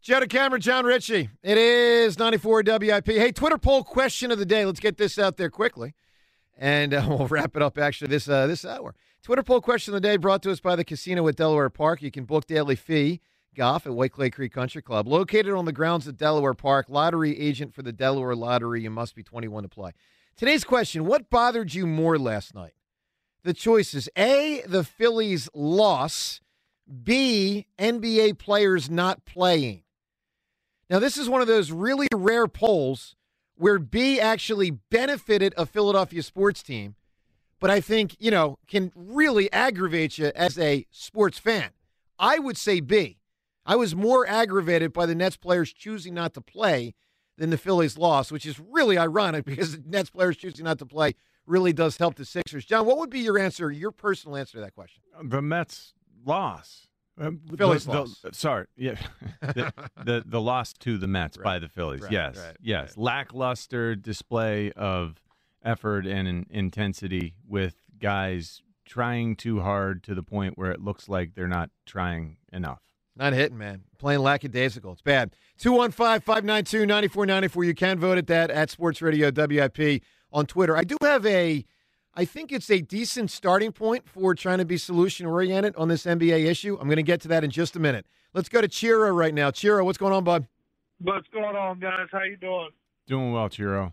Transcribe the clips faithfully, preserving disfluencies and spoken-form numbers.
Joe DeCamera, John Ritchie. It is ninety-four W I P. Hey, Twitter poll question of the day. Let's get this out there quickly, and uh, we'll wrap it up actually this uh, this hour. Twitter poll question of the day brought to us by the Casino at Delaware Park. You can book daily fee golf at White Clay Creek Country Club. Located on the grounds at Delaware Park, lottery agent for the Delaware Lottery. You must be twenty-one to play. Today's question, what bothered you more last night? The choices: A, the Phillies' loss, B, N B A players not playing. Now, this is one of those really rare polls where B actually benefited a Philadelphia sports team, but I think, you know, can really aggravate you as a sports fan. I would say B. I was more aggravated by the Nets players choosing not to play than the Phillies' loss, which is really ironic because the Nets players choosing not to play really does help the Sixers. John, what would be your answer, your personal answer to that question? The Mets loss. Um, Phillies the, loss. The, sorry, yeah, the, the the loss to the Mets right. by the Phillies. Right, yes, right, yes, right. Lackluster display of effort and in, intensity with guys trying too hard to the point where it looks like they're not trying enough. Not hitting, man. Playing lackadaisical. It's bad. two one five, five nine two, nine four nine four. You can vote at that at Sports Radio W I P on Twitter. I do have a. I think it's a decent starting point for trying to be solution-oriented on this N B A issue. I'm going to get to that in just a minute. Let's go to Chiro right now. Chiro, what's going on, bud? What's going on, guys? How you doing? Doing well, Chiro.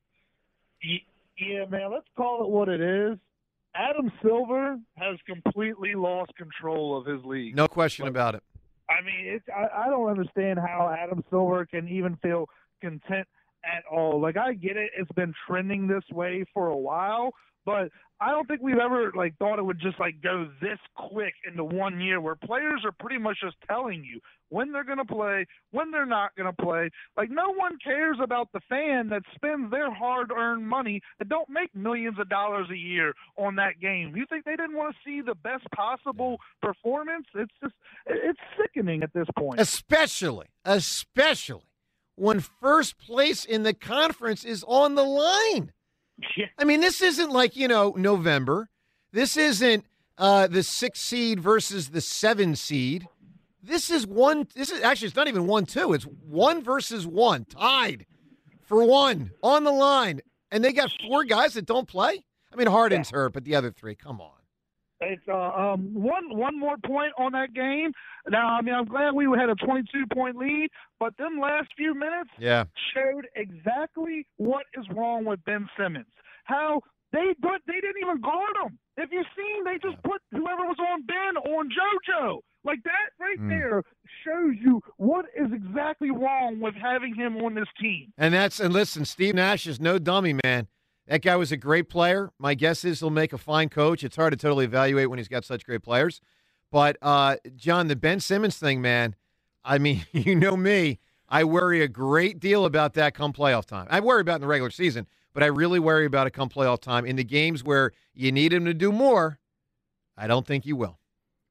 Yeah, man, let's call it what it is. Adam Silver has completely lost control of his league. No question like, about it. I mean, it's, I, I don't understand how Adam Silver can even feel content at all. Like, I get it. It's been trending this way for a while. But I don't think we've ever, like, thought it would just, like, go this quick into one year where players are pretty much just telling you when they're going to play, when they're not going to play. Like, no one cares about the fan that spends their hard-earned money that don't make millions of dollars a year on that game. You think they didn't want to see the best possible performance? It's just – it's sickening at this point. Especially, especially when first place in the conference is on the line. Yeah. I mean, this isn't like, you know, November. This isn't uh, the six seed versus the seven seed. This is one. This is actually, it's not even one, two. It's one versus one, tied for one on the line. And they got four guys that don't play. I mean, Harden's yeah. hurt, but the other three, come on. It's uh, um, one one more point on that game. Now, I mean, I'm glad we had a twenty-two point lead, but them last few minutes yeah. showed exactly what is wrong with Ben Simmons. How they but they didn't even guard him. If you've seen, they just put whoever was on Ben on JoJo. Like that right mm. there shows you what is exactly wrong with having him on this team. And that's and listen, Steve Nash is no dummy, man. That guy was a great player. My guess is he'll make a fine coach. It's hard to totally evaluate when he's got such great players. But, uh, John, the Ben Simmons thing, man, I mean, you know me. I worry a great deal about that come playoff time. I worry about it in the regular season, but I really worry about it come playoff time. In the games where you need him to do more, I don't think he will.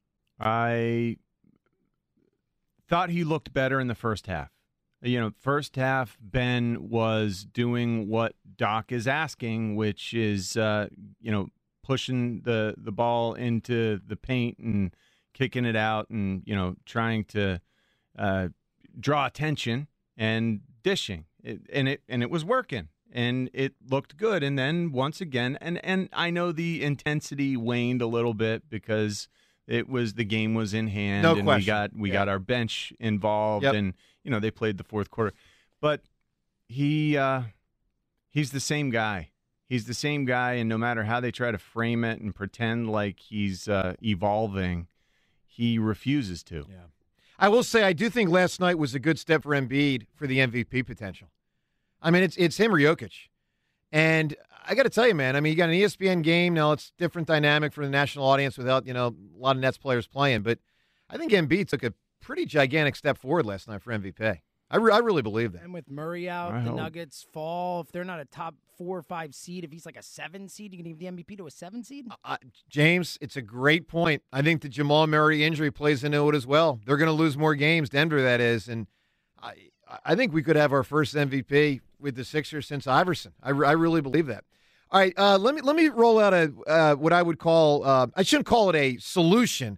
I thought he looked better in the first half. You know, first half, Ben was doing what Doc is asking, which is, uh, you know, pushing the, the ball into the paint and kicking it out and, you know, trying to uh, draw attention and dishing. It, and it and it was working, and it looked good. And then once again, and, and I know the intensity waned a little bit because it was the game was in hand, no and question. we got we yeah. got our bench involved, yep. and you know they played the fourth quarter. But he uh, he's the same guy. He's the same guy, and no matter how they try to frame it and pretend like he's uh, evolving, he refuses to. Yeah, I will say I do think last night was a good step for Embiid for the M V P potential. I mean, it's it's him or Jokic, and I got to tell you, man. I mean, you got an E S P N game now; it's different dynamic for the national audience without you know a lot of Nets players playing. But I think Embiid took a pretty gigantic step forward last night for M V P. I, re- I really believe that. And with Murray out, I the hope. Nuggets fall. If they're not a top four or five seed, if he's like a seven seed, you can give the M V P to a seven seed? Uh, James, it's a great point. I think the Jamal Murray injury plays into it as well. They're going to lose more games, Denver, that is. And I, I think we could have our first M V P with the Sixers since Iverson. I, I really believe that. All right, uh, let me let me roll out a uh, what I would call uh, I shouldn't call it a solution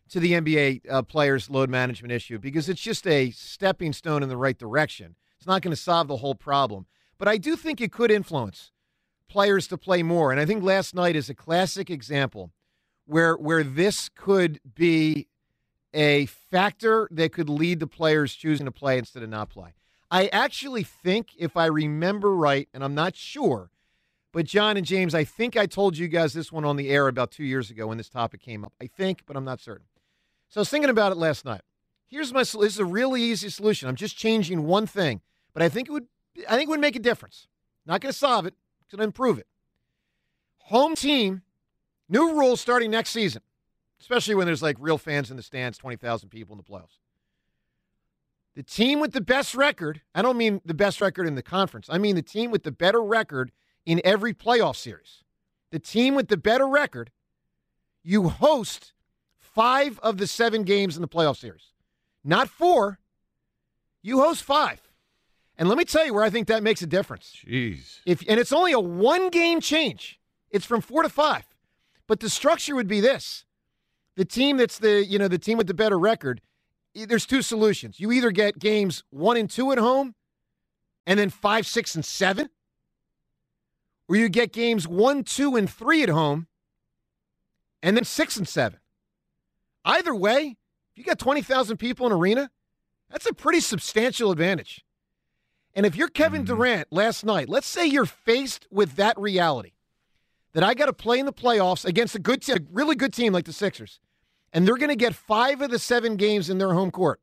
to the N B A uh, players' load management issue because it's just a stepping stone in the right direction. It's not going to solve the whole problem. But I do think it could influence players to play more. And I think last night is a classic example where where this could be a factor that could lead to players choosing to play instead of not play. I actually think, if I remember right, and I'm not sure, but John and James, I think I told you guys this one on the air about two years ago when this topic came up. I think, but I'm not certain. So I was thinking about it last night. Here's my solution. This is a really easy solution. I'm just changing one thing, but I think it would I think it would make a difference. Not going to solve it. It's going to improve it. Home team, new rules starting next season, especially when there's like real fans in the stands, twenty thousand people in the playoffs. The team with the best record, I don't mean the best record in the conference. I mean the team with the better record in every playoff series. The team with the better record, you host five of the seven games in the playoff series. Not four. You host five. And let me tell you where I think that makes a difference. Jeez. If and it's only a one-game change. It's from four to five. But the structure would be this. The team that's the, you know, the team with the better record, there's two solutions. You either get games one and two at home and then five, six, and seven, or you get games one, two, and three at home and then six and seven. Either way, if you got twenty thousand people in an arena, that's a pretty substantial advantage. And if you're Kevin Mm-hmm. Durant last night, let's say you're faced with that reality, that I got to play in the playoffs against a good, te- a really good team like the Sixers, and they're going to get five of the seven games in their home court.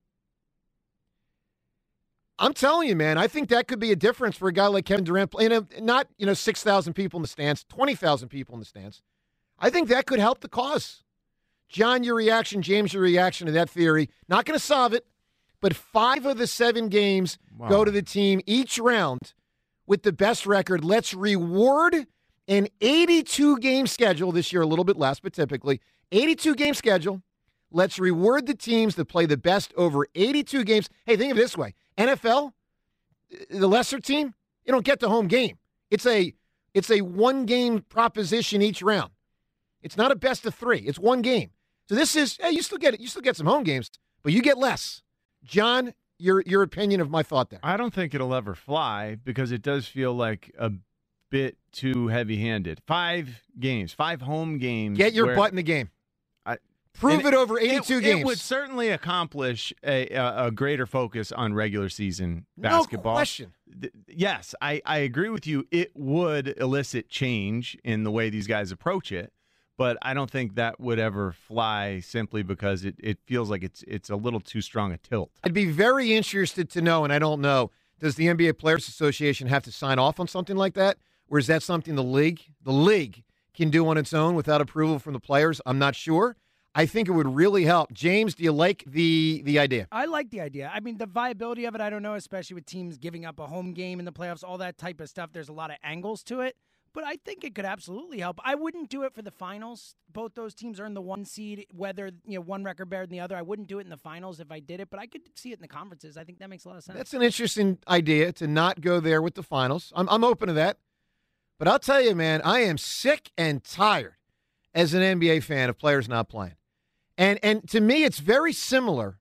I'm telling you, man, I think that could be a difference for a guy like Kevin Durant playing a, not, you know, six thousand people in the stands, twenty thousand people in the stands. I think that could help the cause. John, your reaction, James, your reaction to that theory. Not going to solve it, but five of the seven games Wow. go to the team each round with the best record. Let's reward an eighty-two game schedule this year, a little bit less, but typically eighty-two game schedule. Let's reward the teams that play the best over eighty-two games. Hey, think of it this way. N F L, the lesser team, you don't get the home game. It's a it's a one-game proposition each round. It's not a best of three. It's one game. So this is, hey, you still get it. You still get some home games, but you get less. John, your your opinion of my thought there. I don't think it'll ever fly because it does feel like a bit too heavy-handed. Five games, five home games. Get your where- butt in the game. I- Prove and it over eighty-two it, games. It would certainly accomplish a, a, a greater focus on regular season basketball. No question. Th- Yes, I, I agree with you. It would elicit change in the way these guys approach it, but I don't think that would ever fly simply because it, it feels like it's it's a little too strong a tilt. I'd be very interested to know, and I don't know, does the N B A Players Association have to sign off on something like that? Or is that something the league, the league can do on its own without approval from the players? I'm not sure. I think it would really help. James, do you like the the idea? I like the idea. I mean, the viability of it, I don't know, especially with teams giving up a home game in the playoffs, all that type of stuff. There's a lot of angles to it, but I think it could absolutely help. I wouldn't do it for the finals. Both those teams are in the one seed, whether, you know, one record better than the other. I wouldn't do it in the finals if I did it, but I could see it in the conferences. I think that makes a lot of sense. That's an interesting idea to not go there with the finals. I'm I'm open to that. But I'll tell you, man, I am sick and tired as an N B A fan of players not playing. And and to me, it's very similar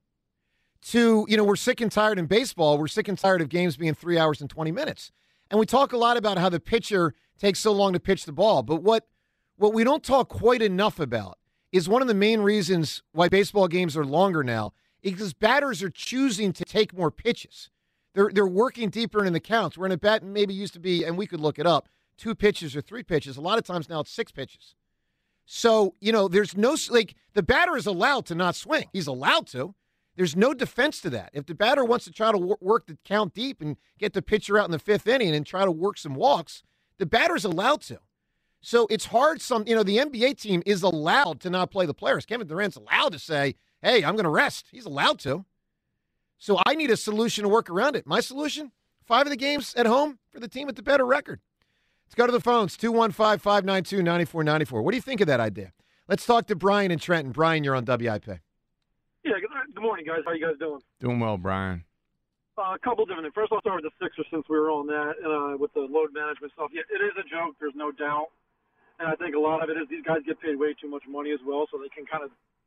to, you know, we're sick and tired in baseball. We're sick and tired of games being three hours and twenty minutes. And we talk a lot about how the pitcher takes so long to pitch the ball. But what what we don't talk quite enough about is one of the main reasons why baseball games are longer now is because batters are choosing to take more pitches. They're they're working deeper in the counts. Where in a bat maybe used to be, and we could look it up, two pitches or three pitches. A lot of times now it's six pitches. So, you know, there's no, like, the batter is allowed to not swing. He's allowed to. There's no defense to that. If the batter wants to try to wor- work the count deep and get the pitcher out in the fifth inning and try to work some walks, the batter's allowed to. So it's hard. Some, you know, the N B A team is allowed to not play the players. Kevin Durant's allowed to say, hey, I'm going to rest. He's allowed to. So I need a solution to work around it. My solution, five of the games at home for the team with the better record. Let's go to the phones, two one five, five nine two, nine four nine four. What do you think of that idea? Let's talk to Brian in Trenton. Brian, you're on W I P. Yeah, good, good morning, guys. How you guys doing? Doing well, Brian. Uh, a couple different things. First, I'll start with the Sixers since we were on that, uh, with the load management stuff. Yeah, it is a joke. There's no doubt. And I think a lot of it is these guys get paid way too much money as well, so they can kind of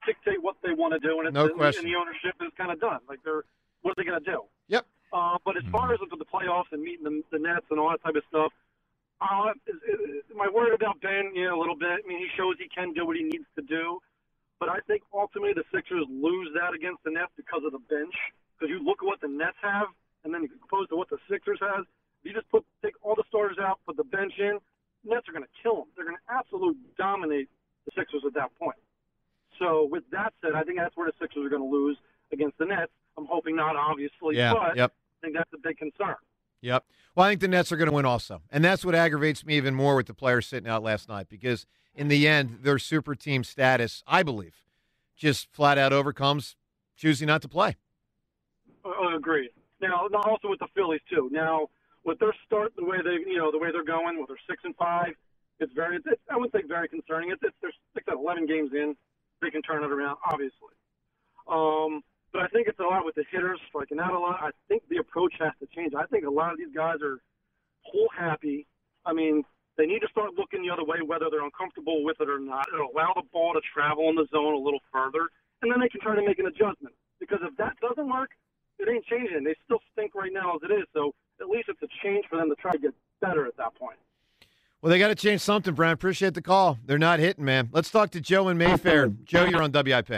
dictate what they want to do, and, it's, No and, question. and the ownership is kind of done. Like, they're what are they going to do? Yep. Uh, but as far as for the playoffs and meeting the, the Nets and all that type of stuff, uh, is, is, am I worried about Ben? Yeah, a little bit. I mean, he shows he can do what he needs to do. But I think ultimately the Sixers lose that against the Nets because of the bench. Because you look at what the Nets have, and then opposed to what the Sixers has, you just put take all the starters out, put the bench in, Nets are going to kill them. They're going to absolutely dominate the Sixers at that point. So with that said, I think that's where the Sixers are going to lose against the Nets. I'm hoping not, obviously, Yeah, but yep. I think that's a big concern. Yep. Well, I think the Nets are going to win also. And that's what aggravates me even more with the players sitting out last night because in the end, their super team status, I believe, just flat out overcomes choosing not to play. I agree. Now, not also with the Phillies too. Now, with their start, the way they, you know, the way they're going, with their six and five, it's very. It's, I wouldn't say very concerning. It's, it's they're six out of eleven games in, they can turn it around, obviously. Um, but I think it's a lot with the hitters striking out a lot. I think the approach has to change. I think a lot of these guys are whole happy. I mean, they need to start looking the other way, whether they're uncomfortable with it or not. It'll allow the ball to travel in the zone a little further, and then they can try to make an adjustment. Because if that doesn't work, it ain't changing. They still stink right now as it is. So at least it's a change for them to try to get better at that point. Well, they got to change something, Brian. Appreciate the call. They're not hitting, man. Let's talk to Joe in Mayfair. Joe, you're on W I P.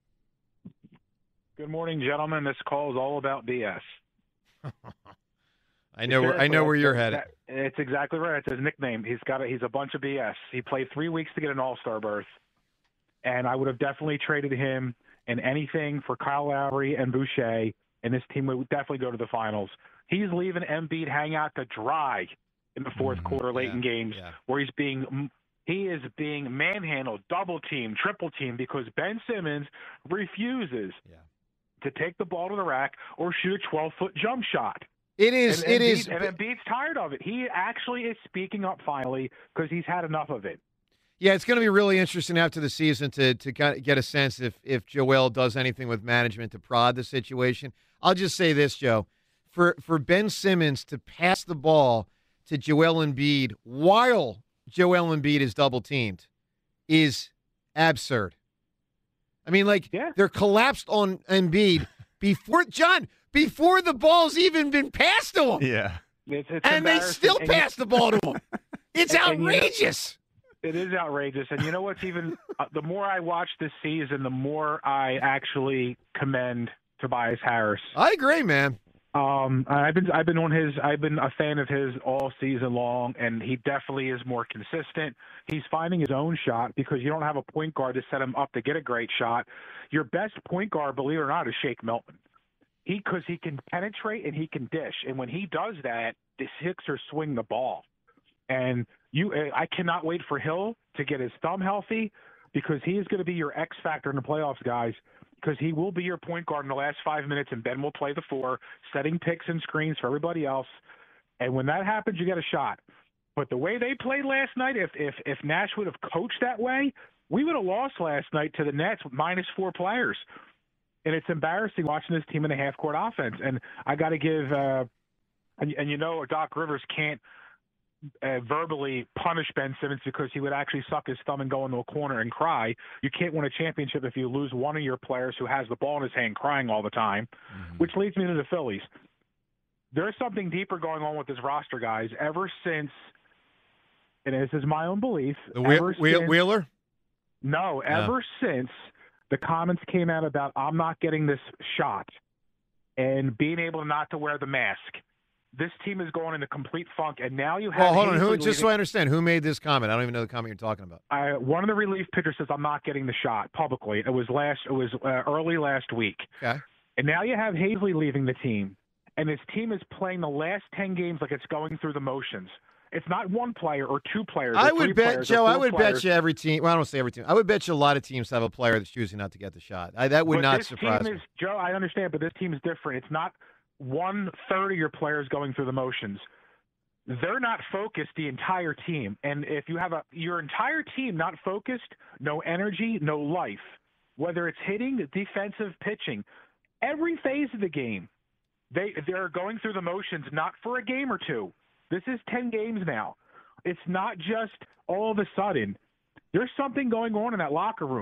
Good morning, gentlemen. This call is all about B S. I know where I know where you're headed. It's exactly right. It's his nickname. He's got a, he's a bunch of B S. He played three weeks to get an All-Star berth, and I would have definitely traded him in anything for Kyle Lowry and Boucher, and this team would definitely go to the finals. He's leaving Embiid hang out to dry in the fourth mm, quarter, late yeah, in games, yeah. where he's being he is being manhandled, double teamed, triple teamed because Ben Simmons refuses yeah. to take the ball to the rack or shoot a twelve-foot jump shot. It is. And, it Embiid, is. And Embiid's tired of it. He actually is speaking up finally because he's had enough of it. Yeah, it's going to be really interesting after the season to to kind of get a sense if if Joel does anything with management to prod the situation. I'll just say this, Joe, for for Ben Simmons to pass the ball to Joel Embiid while Joel Embiid is double teamed is absurd. I mean, like yeah. they're collapsed on Embiid before John before the ball's even been passed to him. Yeah, it's, it's and they still and pass you, the ball to him. It's and, outrageous. And you know, it is outrageous. And you know what's even uh, the more I watch this season, the more I actually commend Tobias Harris. I agree, man. Um, I've been I've been on his I've been a fan of his all season long, and he definitely is more consistent. He's finding his own shot because you don't have a point guard to set him up to get a great shot. Your best point guard, believe it or not, is Shake Milton. He because he can penetrate and he can dish, and when he does that, the Sixers swing the ball. And you, I cannot wait for Hill to get his thumb healthy because he is going to be your X factor in the playoffs, guys. Because he will be your point guard in the last five minutes, and Ben will play the four, setting picks and screens for everybody else. And when that happens, you get a shot. But the way they played last night, if if if Nash would have coached that way, we would have lost last night to the Nets with minus four players. And it's embarrassing watching this team in a half-court offense. And I got to give uh, – and, and you know Doc Rivers can't – Uh, verbally punish Ben Simmons because he would actually suck his thumb and go into a corner and cry. You can't win a championship if you lose one of your players who has the ball in his hand crying all the time, mm-hmm. which leads me to the Phillies. There's something deeper going on with this roster, guys, ever since, and this is my own belief. The Whe- Whe- since, Wheeler? No, ever no. since the comments came out about I'm not getting this shot and being able not to wear the mask. This team is going in a complete funk, and now you have. Well, hold on. Who, leaving. just so I understand, who made this comment? I don't even know the comment you're talking about. I, one of the relief pitchers says, "I'm not getting the shot" publicly. It was last. It was uh, early last week. Okay. And now you have Hazley leaving the team, and his team is playing the last ten games like it's going through the motions. It's not one player or two players. I or would three bet, players Joe. I would players. bet you every team. Well, I don't say every team. I would bet you a lot of teams have a player that's choosing not to get the shot. I, that would but not this surprise team me. is, Joe, I understand, but this team is different. It's not one third of your players going through the motions. They're not focused, the entire team. And if you have a your entire team not focused, no energy, no life, whether it's hitting, defensive, pitching, every phase of the game, they they're going through the motions, not for a game or two. This is ten games now. It's not just all of a sudden. There's something going on in that locker room.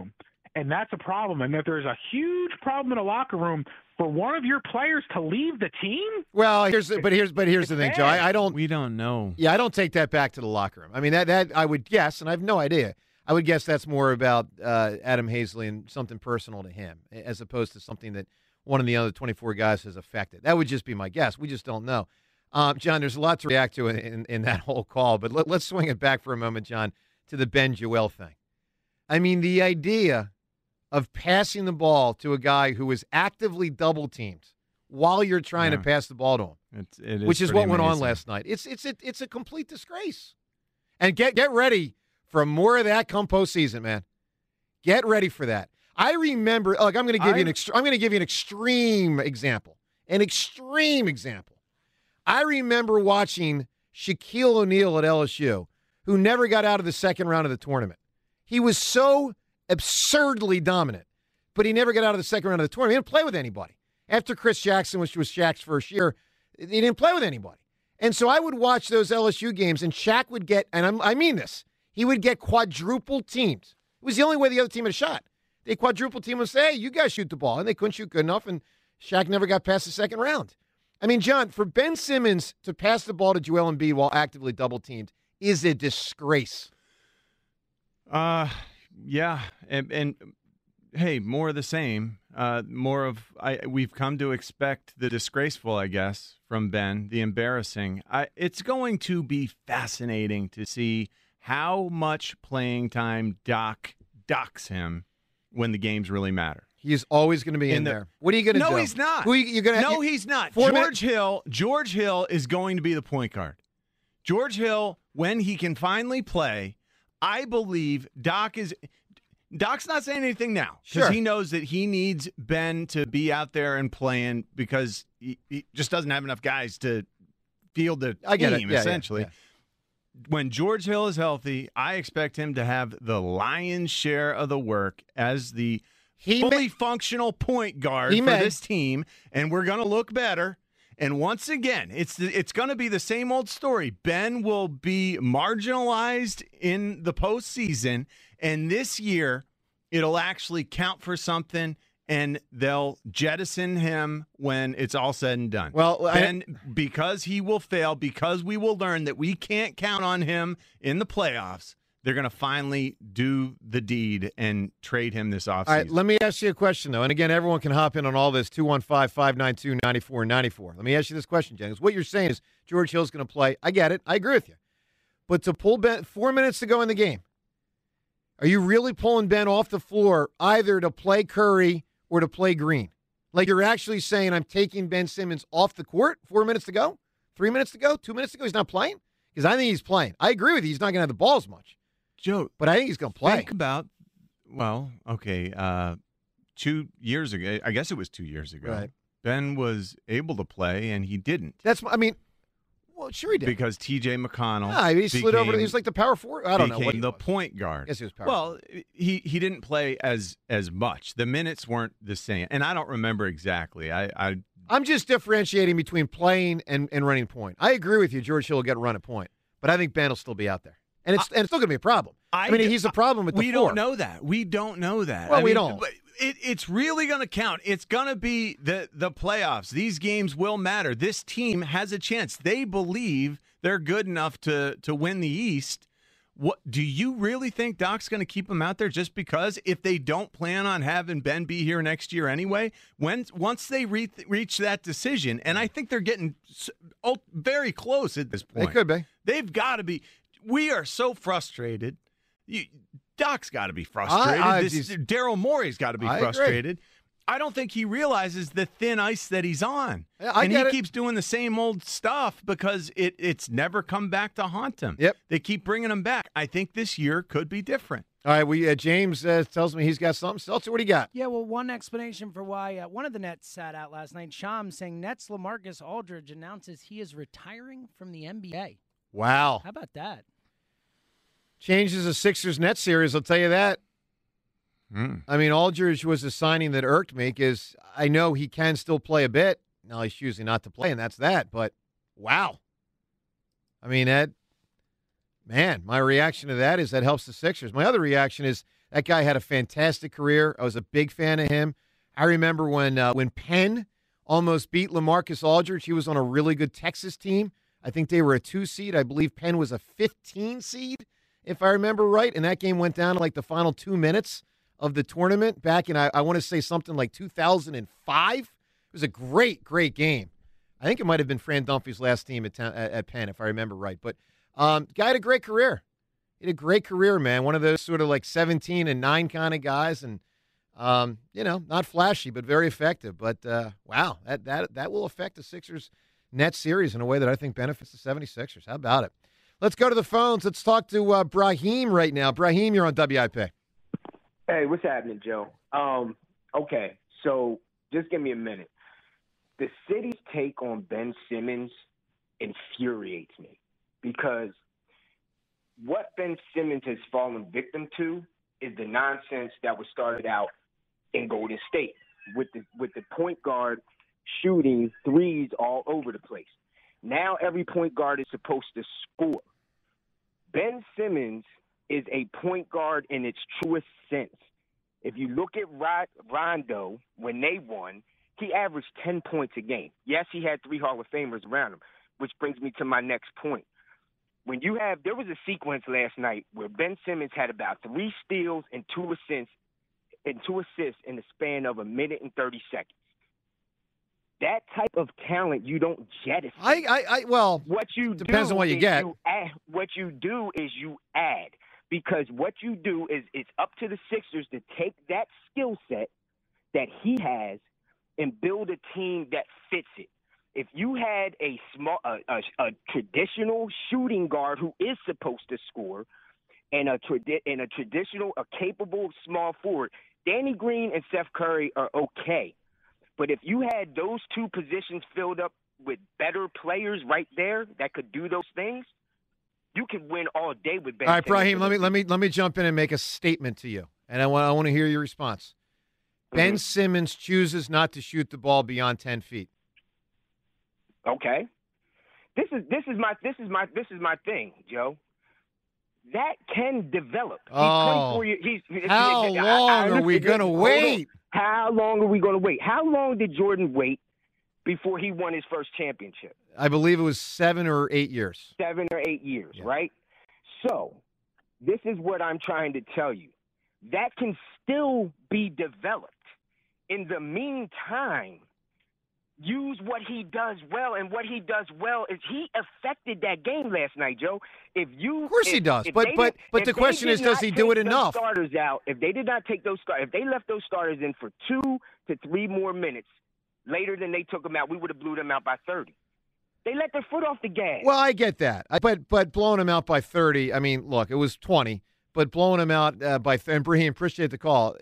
And that's a problem. And if there's a huge problem in a locker room for one of your players to leave the team. Well, here's the, but here's but here's the thing, Joe. I, I don't. We don't know. Yeah, I don't take that back to the locker room. I mean, that that I would guess, and I have no idea. I would guess that's more about uh, Adam Hazley and something personal to him, as opposed to something that one of the other twenty-four guys has affected. That would just be my guess. We just don't know. Um, John, there's a lot to react to in, in, in that whole call, but let, let's swing it back for a moment, John, to the Ben Joel thing. I mean, the idea of passing the ball to a guy who is actively double-teamed while you're trying Yeah. to pass the ball to him, It's, it is which is pretty what went on amazing. last night. It's it's a, it's a complete disgrace. And get get ready for more of that come postseason, man. Get ready for that. I remember. Look, I'm going to give I- you an ext- I'm going to give you an extreme example. An extreme example. I remember watching Shaquille O'Neal at L S U, who never got out of the second round of the tournament. He was so absurdly dominant, but he never got out of the second round of the tournament. He didn't play with anybody. After Chris Jackson, which was Shaq's first year, he didn't play with anybody. And so I would watch those L S U games, and Shaq would get, and I'm, I mean this, he would get quadruple teamed. It was the only way the other team had a shot. They quadruple team would say, hey, you guys shoot the ball. And they couldn't shoot good enough, and Shaq never got past the second round. I mean, John, for Ben Simmons to pass the ball to Joel Embiid while actively double-teamed is a disgrace. Uh, yeah, and, and hey, more of the same. Uh, more of I. We've come to expect the disgraceful, I guess, from Ben, the embarrassing. I. It's going to be fascinating to see how much playing time Doc docks him when the games really matter. He's always going to be in, In the- there. What are you going to do? No, he's not. Who you, you're going to? No, he's not. Four George Hill. George Hill is going to be the point guard. George Hill, when he can finally play, I believe Doc is. Doc's not saying anything now because Sure. he knows that he needs Ben to be out there and playing because he, he just doesn't have enough guys to field the I get it. team. Yeah, yeah, essentially, yeah. when George Hill is healthy, I expect him to have the lion's share of the work as the He fully may- functional point guard He for may. this team, and we're going to look better. And once again, it's the, it's going to be the same old story. Ben will be marginalized in the postseason, and this year it'll actually count for something, and they'll jettison him when it's all said and done. Well, I- Ben, because he will fail, because we will learn that we can't count on him in the playoffs, they're going to finally do the deed and trade him this offseason. All right, let me ask you a question, though. And again, everyone can hop in on all this, two one five, five nine two, nine four nine four. Let me ask you this question, Jennings. What you're saying is George Hill's going to play. I get it. I agree with you. But to pull Ben, four minutes to go in the game, are you really pulling Ben off the floor either to play Curry or to play Green? Like you're actually saying I'm taking Ben Simmons off the court, four minutes to go, three minutes to go, two minutes to go? He's not playing? Because I think he's playing. I agree with you. He's not going to have the ball as much. Joe, But I think he's going to play. think about, well, okay, uh, two years ago, I guess it was two years ago, Right. Ben was able to play, and he didn't. That's, I mean, well, sure he did. Because T J McConnell Nah, he slid over. To, became- he was like the power forward. I don't know became what he the was. point guard. I guess he was power Well, he he didn't play as as much. The minutes weren't the same, and I don't remember exactly. I, I I'm just differentiating between playing and, and running point. I agree with you. George Hill will get a run at point, but I think Ben will still be out there, and it's and it's still going to be a problem. I, I mean, d- he's a problem with the we floor. don't know that. We don't know that. Well, I we mean, don't. but It, it's really going to count. It's going to be the the playoffs. These games will matter. This team has a chance. They believe they're good enough to to win the East. What do you really think Doc's going to keep them out there just because if they don't plan on having Ben be here next year anyway? When once they re- reach that decision, and I think they're getting s- oh, very close at this They point. could be. They've got to be. We are so frustrated. You, Doc's got to be frustrated. I- I This- just- Daryl Morey's got to be I agree. frustrated. I don't think he realizes the thin ice that he's on. Yeah, I and get he it. keeps doing the same old stuff because it, it's never come back to haunt him. Yep. They keep bringing him back. I think this year could be different. All right, we uh, James uh, tells me he's got something. Seltzer, what do you got? Yeah, well, one explanation for why uh, one of the Nets sat out last night, Sham saying Nets LaMarcus Aldridge announces he is retiring from the N B A. Wow. How about that? Changes the Sixers net series, I'll tell you that. Mm. I mean, Aldridge was a signing that irked me because I know he can still play a bit. Now he's choosing not to play, and that's that. But, wow. I mean, that, man, my reaction to that is that helps the Sixers. My other reaction is That guy had a fantastic career. I was a big fan of him. I remember when uh, when Penn almost beat LaMarcus Aldridge. He was on a really good Texas team. I think they were a two seed. I believe Penn was a fifteen seed, if I remember right. And that game went down to like the final two minutes of the tournament back in, I, I want to say something like two thousand five. It was a great, great game. I think it might have been Fran Dunphy's last team at, at, at Penn, if I remember right. But um, guy had a great career. He had a great career, man. One of those sort of like seventeen and nine kind of guys. And, um, you know, not flashy, but very effective. But, uh, wow, that, that, that will affect the Sixers' net series in a way that I think benefits the seventy-sixers. How about it? Let's go to the phones. Let's talk to uh, Brahim right now. Brahim, you're on W I P. Hey, what's happening, Joe? Um, okay, so just give me a minute. The city's take on Ben Simmons infuriates me because what Ben Simmons has fallen victim to is the nonsense that was started out in Golden State with the with the point guard shooting threes all over the place. Now every point guard is supposed to score. Ben Simmons is a point guard in its truest sense. If you look at Rod, Rondo, when they won, he averaged ten points a game. Yes, he had three Hall of Famers around him, which brings me to my next point. When you have, there was a sequence last night where Ben Simmons had about three steals and two assists, and two assists in the span of a minute and thirty seconds. That type of talent you don't jettison. I, I, I well, what you depends do on what you is get. You add, what you do is you add, because what you do is it's up to the Sixers to take that skill set that he has and build a team that fits it. If you had a small, a, a, a traditional shooting guard who is supposed to score, and a tradi- and a traditional, a capable small forward, Danny Green and Steph Curry are okay. But if you had those two positions filled up with better players right there that could do those things, you could win all day with Ben. All right, Simmons. Brahim, let me let me let me jump in and make a statement to you, and I want I want to hear your response. Mm-hmm. Ben Simmons chooses not to shoot the ball beyond ten feet. Okay, this is this is my this is my this is my thing, Joe. That can develop. He's Oh, twenty-four years. He's, how I, long I are we understand- gonna hold on. wait? How long are we going to wait? How long did Jordan wait before he won his first championship? I believe it was seven or eight years. Seven or eight years, Yeah. right? So this is what I'm trying to tell you. That can still be developed. In the meantime, use what he does well, and what he does well is he affected that game last night, Joe. If you, Of course if, he does, if but they but did- but if the they question did is, does not he do it take those enough? Starters out. If they did not take those stars, if they left those starters in for two to three more minutes later than they took them out, we would have blew them out by thirty. They let their foot off the gas. Well, I get that, I, but but blowing him out by thirty. I mean, look, it was twenty, but blowing him out uh, by th- and Brahim, appreciate the call.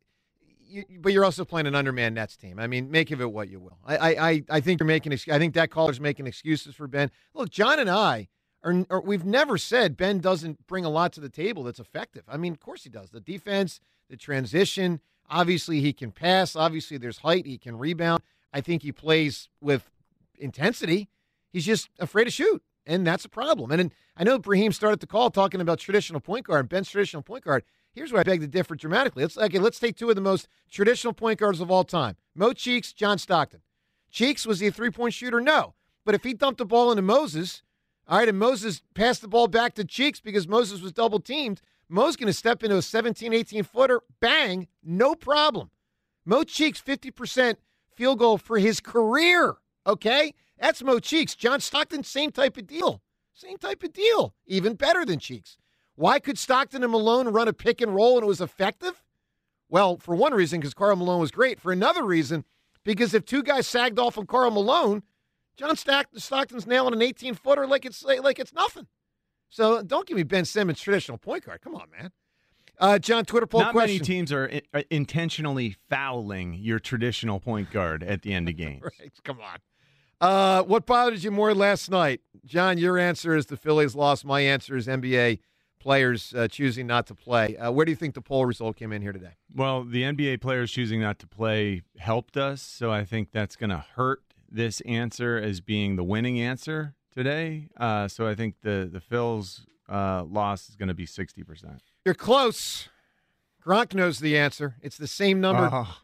You, but you're also playing an undermanned Nets team. I mean, make of it what you will. I I I, I think you're making. Ex- I think that caller's making excuses for Ben. Look, John and I are, are. We've never said Ben doesn't bring a lot to the table that's effective. I mean, of course he does. The defense, the transition. Obviously, he can pass. Obviously, there's height. He can rebound. I think he plays with intensity. He's just afraid to shoot, and that's a problem. And, and I know Brahim started the call talking about traditional point guard, Ben's traditional point guard. Here's where I beg to differ dramatically. Let's okay, let's take two of the most traditional point guards of all time. Mo Cheeks, John Stockton. Cheeks, was he a three-point shooter? No. But if he dumped the ball into Moses, all right, and Moses passed the ball back to Cheeks because Moses was double-teamed, Mo's going to step into a seventeen, eighteen-footer, bang, no problem. Mo Cheeks, fifty percent field goal for his career, okay? That's Mo Cheeks. John Stockton, same type of deal. Same type of deal. Even better than Cheeks. Why could Stockton and Malone run a pick and roll and it was effective? Well, for one reason, because Karl Malone was great. For another reason, because if two guys sagged off on Karl Malone, John Stockton's nailing an eighteen-footer like it's like it's nothing. So don't give me Ben Simmons traditional point guard. Come on, man. Uh, John, Twitter poll Not question. many teams are in, are intentionally fouling your traditional point guard at the end of games. Right, come on. Uh, what bothered you more last night? John, your answer is the Phillies lost. My answer is N B A players uh, choosing not to play. Uh, where do you think the poll result came in here today? Well, the N B A players choosing not to play helped us, so I think that's going to hurt this answer as being the winning answer today. Uh, so I think the the Phils uh, loss is going to be sixty percent. You're close. Gronk knows the answer. It's the same number. Oh.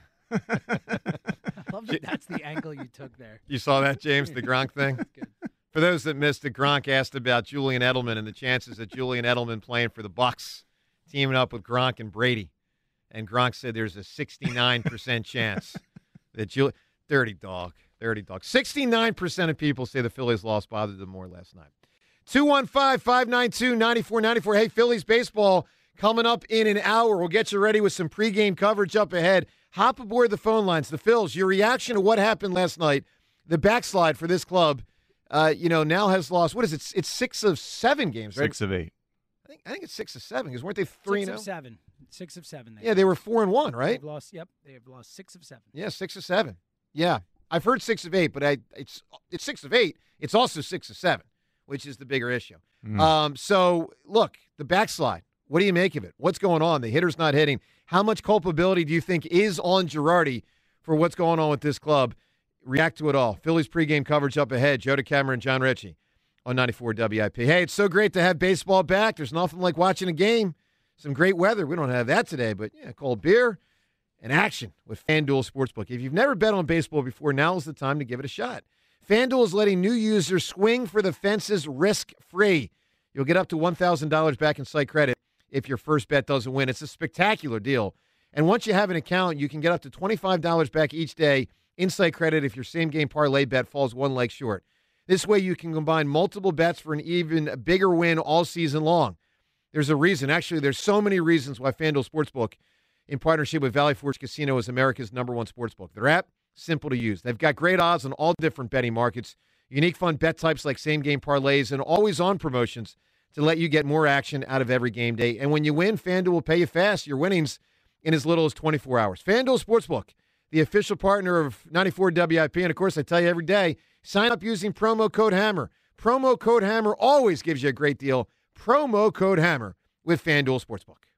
I love that that's the angle you took there. You saw that, James, the Gronk thing? Good. For those that missed it, Gronk asked about Julian Edelman and the chances of Julian Edelman playing for the Bucs, teaming up with Gronk and Brady. And Gronk said there's a sixty-nine percent chance that Julian – dirty dog, dirty dog. sixty-nine percent of people say the Phillies loss bothered them more last night. two one five, five nine two, nine four nine four. Hey, Phillies baseball coming up in an hour. We'll get you ready with some pregame coverage up ahead. Hop aboard the phone lines. The Phils, your reaction to what happened last night, the backslide for this club – Uh, you know, now has lost, what is it? It's six of seven games, right? Six of eight. I think I think it's six of seven, because weren't they three Six and of seven. Six of seven. Yeah, they were four and one, right? They've lost, yep, they have lost six of seven. Yeah, six of seven. Yeah. I've heard six of eight, but I it's it's six of eight. It's also six of seven, which is the bigger issue. Mm. Um, so, look, the backslide, what do you make of it? What's going on? The hitter's not hitting. How much culpability do you think is on Girardi for what's going on with this club? React to it all. Phillies pregame coverage up ahead. Joe DeCamera and John Ritchie on ninety-four W I P. Hey, it's so great to have baseball back. There's nothing like watching a game. Some great weather. We don't have that today, but yeah, cold beer and action with FanDuel Sportsbook. If you've never bet on baseball before, now is the time to give it a shot. FanDuel is letting new users swing for the fences risk-free. You'll get up to one thousand dollars back in site credit if your first bet doesn't win. It's a spectacular deal. And once you have an account, you can get up to twenty-five dollars back each day Insight credit if your same-game parlay bet falls one leg short. This way you can combine multiple bets for an even bigger win all season long. There's a reason. Actually, there's so many reasons why FanDuel Sportsbook, in partnership with Valley Forge Casino, is America's number one sportsbook. Their app, simple to use. They've got great odds on all different betting markets, unique fun bet types like same-game parlays, and always-on promotions to let you get more action out of every game day. And when you win, FanDuel will pay you fast. Your winnings in as little as twenty-four hours. FanDuel Sportsbook, the official partner of ninety-four W I P. And, of course, I tell you every day, sign up using promo code HAMMER. Promo code HAMMER always gives you a great deal. Promo code HAMMER with FanDuel Sportsbook.